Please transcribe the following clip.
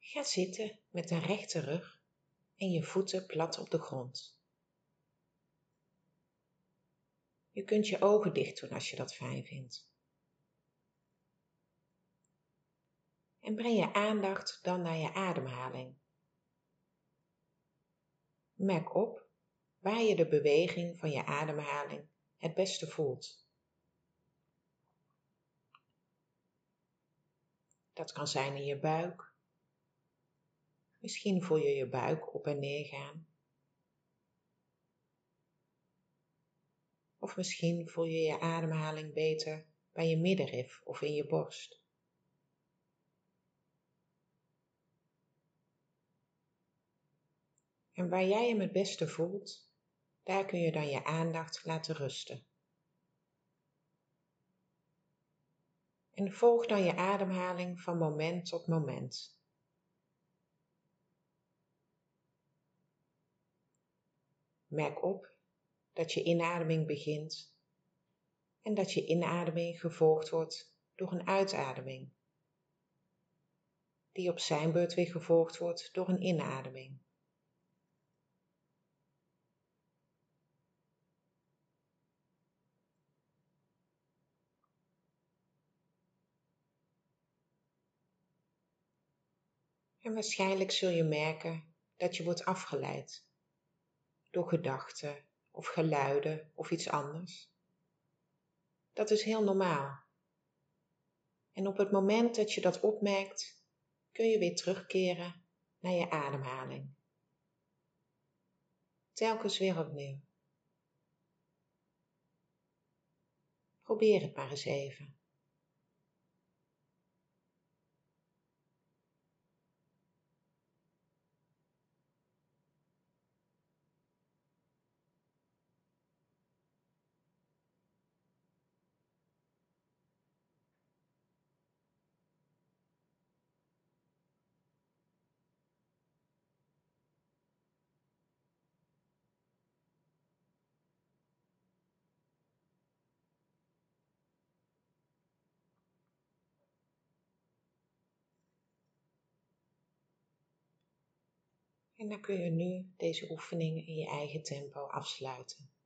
Ga zitten met een rechte rug en je voeten plat op de grond. Je kunt je ogen dicht doen als je dat fijn vindt. En breng je aandacht dan naar je ademhaling. Merk op waar je de beweging van je ademhaling het beste voelt. Dat kan zijn in je buik. Misschien voel je je buik op en neer gaan. Of misschien voel je je ademhaling beter bij je middenrif of in je borst. En waar jij hem het beste voelt, daar kun je dan je aandacht laten rusten. En volg dan je ademhaling van moment tot moment. Merk op dat je inademing begint en dat je inademing gevolgd wordt door een uitademing, die op zijn beurt weer gevolgd wordt door een inademing. En waarschijnlijk zul je merken dat je wordt afgeleid door gedachten of geluiden of iets anders. Dat is heel normaal. En op het moment dat je dat opmerkt, kun je weer terugkeren naar je ademhaling. Telkens weer opnieuw. Probeer het maar eens even. En dan kun je nu deze oefening in je eigen tempo afsluiten.